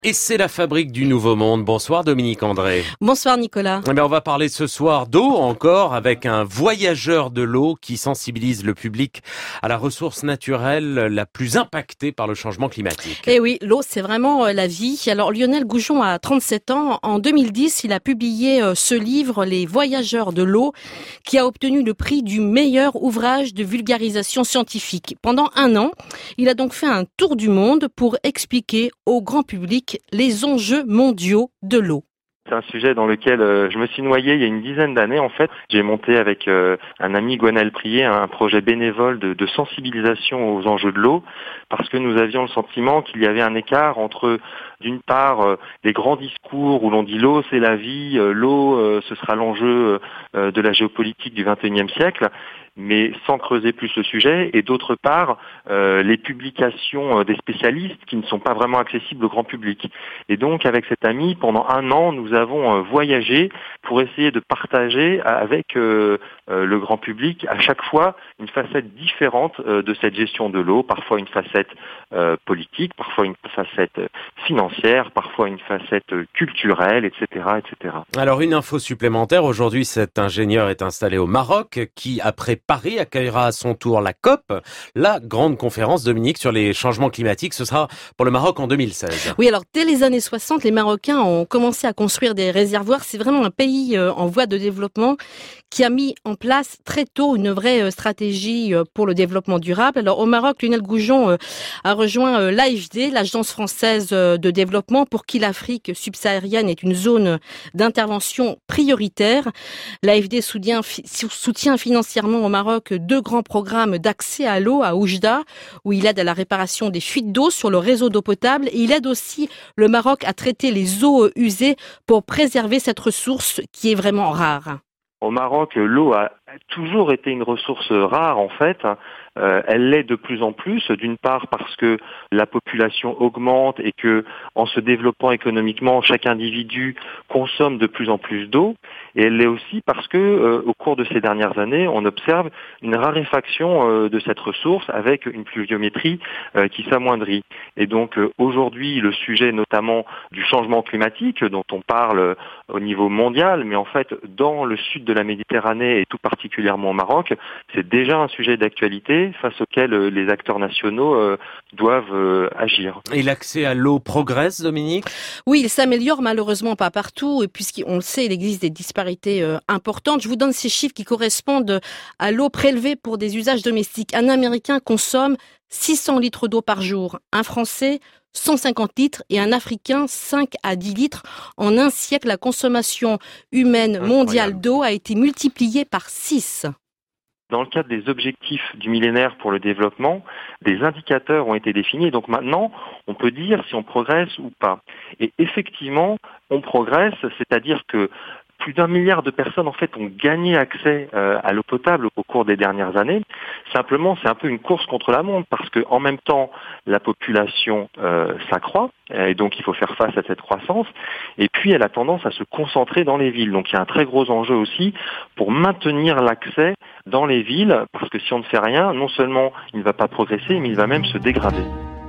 Et c'est la fabrique du Nouveau Monde. Bonsoir Dominique André. Bonsoir Nicolas. On va parler ce soir d'eau encore avec un voyageur de l'eau qui sensibilise le public à la ressource naturelle la plus impactée par le changement climatique. Eh oui, l'eau c'est vraiment la vie. Alors Lionel Goujon a 37 ans. En 2010, il a publié ce livre, Les voyageurs de l'eau, qui a obtenu le prix du meilleur ouvrage de vulgarisation scientifique. Pendant un an, il a donc fait un tour du monde pour expliquer au grand public les enjeux mondiaux de l'eau. C'est un sujet dans lequel je me suis noyé il y a une dizaine d'années. En fait, j'ai monté avec un ami, Gwenaël Prié, un projet bénévole de sensibilisation aux enjeux de l'eau, parce que nous avions le sentiment qu'il y avait un écart entre, d'une part, les grands discours où l'on dit l'eau c'est la vie, l'eau ce sera l'enjeu de la géopolitique du XXIe siècle, mais sans creuser plus le sujet, et d'autre part, les publications des spécialistes qui ne sont pas vraiment accessibles au grand public. Et donc, avec cet ami, pendant un an, nous avons voyagé pour essayer de partager avec le grand public à chaque fois une facette différente de cette gestion de l'eau, parfois une facette politique, parfois une facette financière, parfois une facette culturelle, etc., etc. Alors, une info supplémentaire. Aujourd'hui, cet ingénieur est installé au Maroc qui, après Paris, accueillera à son tour la COP, la grande conférence, Dominique, sur les changements climatiques. Ce sera pour le Maroc en 2016. Oui, alors dès les années 60, les Marocains ont commencé à construire des réservoirs. C'est vraiment un pays en voie de développement qui a mis en place très tôt une vraie stratégie pour le développement durable. Alors au Maroc, Lionel Goujon a rejoint l'AFD, l'Agence française de développement, pour qui l'Afrique subsaharienne est une zone d'intervention prioritaire. L'AFD soutient financièrement au Maroc 2 grands programmes d'accès à l'eau à Oujda, où il aide à la réparation des fuites d'eau sur le réseau d'eau potable, et il aide aussi le Maroc à traiter les eaux usées pour préserver cette ressource qui est vraiment rare. Au Maroc, l'eau a toujours été une ressource rare en fait. Elle l'est de plus en plus, d'une part parce que la population augmente et que, en se développant économiquement, chaque individu consomme de plus en plus d'eau, et elle l'est aussi parce que, au cours de ces dernières années, on observe une raréfaction de cette ressource avec une pluviométrie qui s'amoindrit. Et donc aujourd'hui, le sujet notamment du changement climatique dont on parle au niveau mondial, mais en fait dans le sud de la Méditerranée et tout particulièrement au Maroc, c'est déjà un sujet d'actualité face auquel les acteurs nationaux doivent agir. Et l'accès à l'eau progresse, Dominique ? Oui, il s'améliore, malheureusement pas partout, puisqu'on le sait, il existe des disparités importantes. Je vous donne ces chiffres qui correspondent à l'eau prélevée pour des usages domestiques. Un Américain consomme 600 litres d'eau par jour, un Français 150 litres et un Africain 5 à 10 litres. En un siècle, la consommation humaine mondiale d'eau a été multipliée par 6. Dans le cadre des objectifs du millénaire pour le développement, des indicateurs ont été définis. Donc maintenant, on peut dire si on progresse ou pas. Et effectivement, on progresse, c'est-à-dire que plus d'1 milliard de personnes en fait ont gagné accès à l'eau potable au cours des dernières années. Simplement, c'est un peu une course contre la montre parce que en même temps, la population s'accroît et donc il faut faire face à cette croissance. Et puis, elle a tendance à se concentrer dans les villes. Donc, il y a un très gros enjeu aussi pour maintenir l'accès dans les villes, parce que si on ne fait rien, non seulement il ne va pas progresser, mais il va même se dégrader.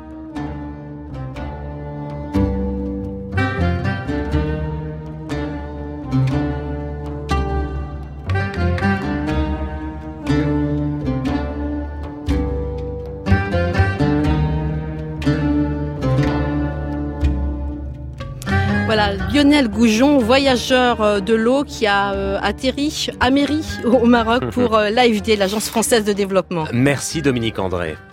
Voilà, Lionel Goujon, voyageur de l'eau qui a atterri à Méry au Maroc pour l'AFD, l'Agence française de développement. Merci Dominique André.